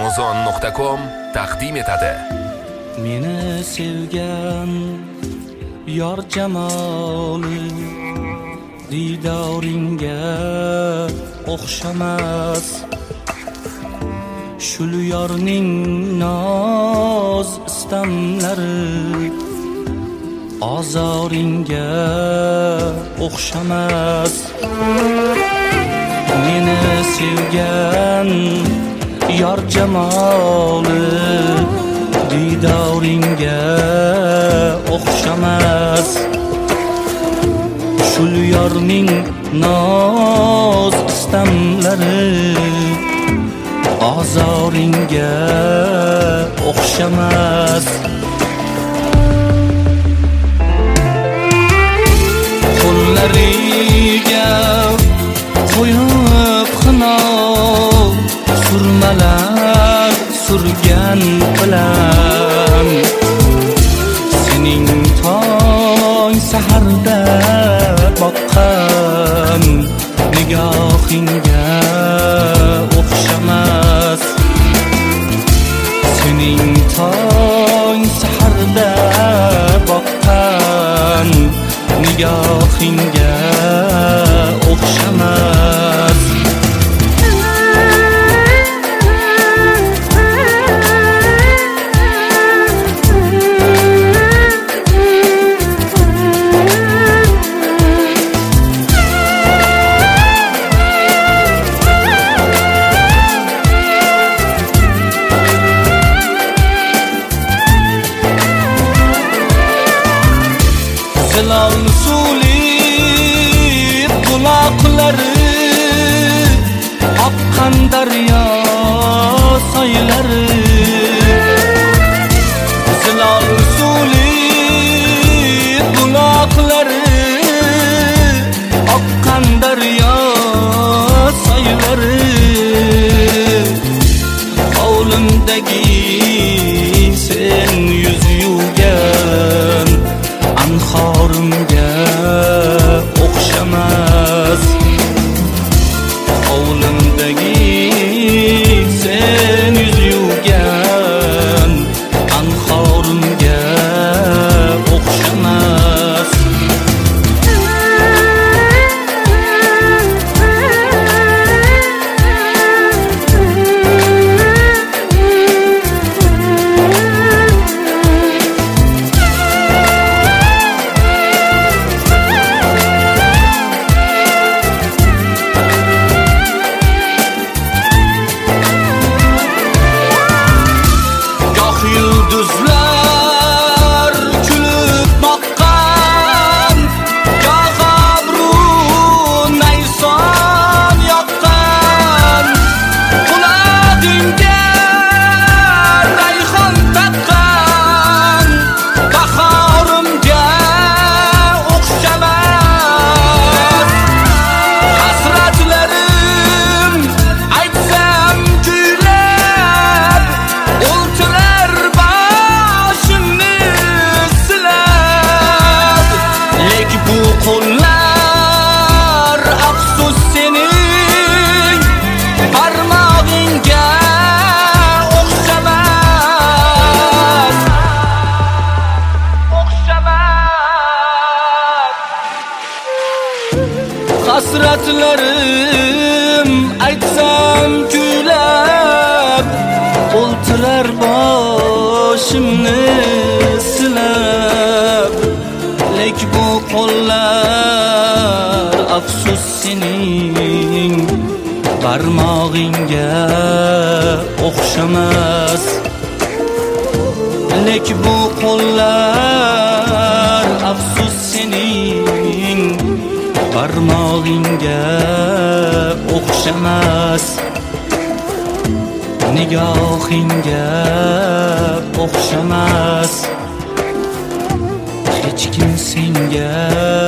Amazon.com taqdim etadi. Meni sevgan yor jamoli didoringga o'xshamas. Shul yorning noz istamlari ozoringga o'xshamas. Meni sevgan yor jamoli didoringga o'xshamas. Shul yorning noz istamlari ozoringga o'xshamas. Qo'llariga qo'yib xino surmalar surgan bilan sening tong saharda boqqan nigohingga o'xshamas. Sening tong saharda boqqan nigohingga o'xshamas. Zilol suli quloqlari oqqan daryo soylari. Zilol suli quloqlari oqqan daryo soylari. Hovlimdagi sen yuz yuvgan anhorimga o'xshamas. Hovlimdagi sen yuz yuvgan anhorimga o'xshamas. Yulduzlar kulib boqqan, goh abru nayson yoqqan. Qulog'ingga rayhon taqqan, bahorimga o'xshamas. Hasratlarim aytsam kuylab o'ltilar bu qo'llar afsus sening barmog'ingga o'xshamas. Hasratlarim aytsam kuylab o'ltirar boshimni silab. Lek bu qo'llar afsus sening barmog'ingga o'xshamas. Lek bu qo'llar afsus sening barmog'ingga o'xshamas. Nigohingga o'xshamas. Hech kim senga